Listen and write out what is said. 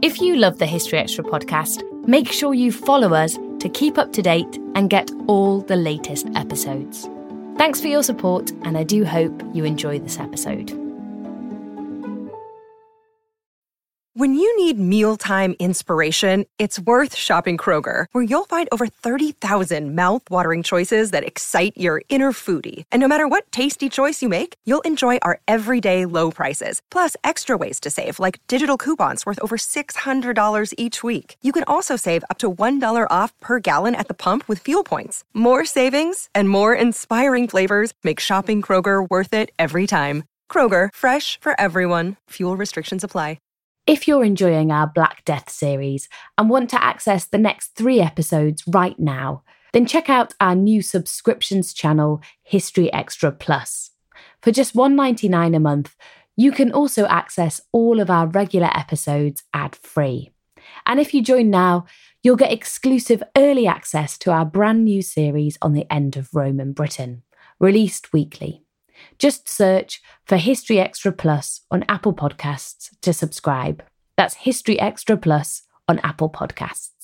If you love the History Extra podcast, make sure you follow us to keep up to date and get all the latest episodes. Thanks for your support, and I do hope you enjoy this episode. When you need mealtime inspiration, it's worth shopping Kroger, where you'll find over 30,000 mouth-watering choices that excite your inner foodie. And no matter what tasty choice you make, you'll enjoy our everyday low prices, plus extra ways to save, like digital coupons worth over $600 each week. You can also save up to $1 off per gallon at the pump with fuel points. More savings and more inspiring flavors make shopping Kroger worth it every time. Kroger, fresh for everyone. Fuel restrictions apply. If you're enjoying our Black Death series and want to access the next 3 episodes right now, then check out our new subscriptions channel, History Extra Plus. For just $1.99 a month, you can also access all of our regular episodes ad-free. And if you join now, you'll get exclusive early access to our brand new series on the end of Roman Britain, released weekly. Just search for History Extra Plus on Apple Podcasts to subscribe. That's History Extra Plus on Apple Podcasts.